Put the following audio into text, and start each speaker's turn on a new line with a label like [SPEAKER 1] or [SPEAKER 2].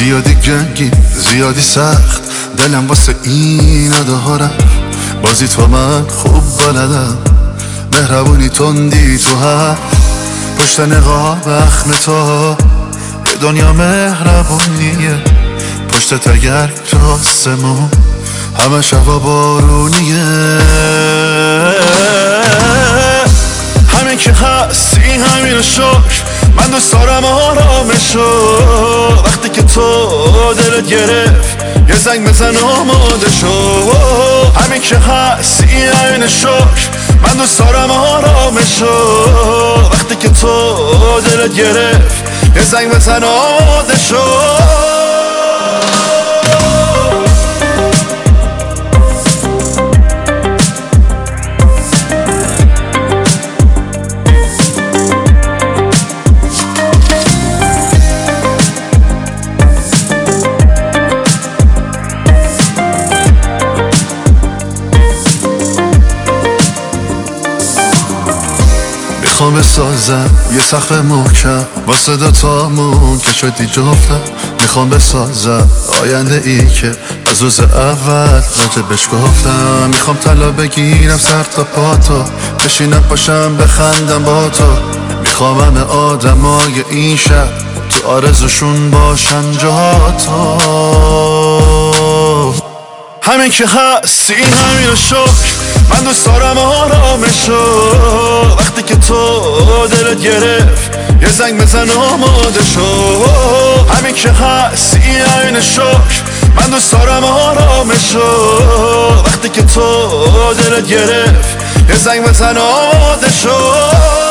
[SPEAKER 1] زیادی جنگی زیادی سخت، دلم واسه اینا دارم. بازی تو من خوب بلدم، مهربونی تندی تو هم پشت نقاب اخم تو. یه دنیا مهربونیه پشت تگرگ تو آسمون، همه شبا بارونیه. همین که هستی همین شکر، من دوست دارم آرامشو. وقتی که تو دلت گرفت یه زنگ بزن آماده شو. همین که هستی همین شکر، من دوست دارم آرامشو. وقتی که تو دلت گرفت یه زنگ بزن آماده شو. میخوام بسازم یه سقف محکم واسه دوتامون که شدی جفتم. میخوام بسازم آینده ای که از روز اول راجبش گفتم. میخوام طلا بگیرم سر تا پاتو، بشینم پاشم بخندم با تو. میخوام همه آدمای این شهر تو آرزوشون باشن جاتو. همین که هستی همین شکر، من دوست دارم آرامشو. وقتی که تو دلت گرفت یه زنگ بزن آماده شو. همین که هستی همین شکر، من دوست دارم آرامشو. وقتی که تو دلت گرفت یه زنگ بزن آماده شو.